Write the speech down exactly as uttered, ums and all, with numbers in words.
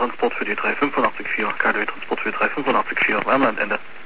Transport für die drei fünf vier, K D W Transport für die drei fünf vier auf Wärmlandende.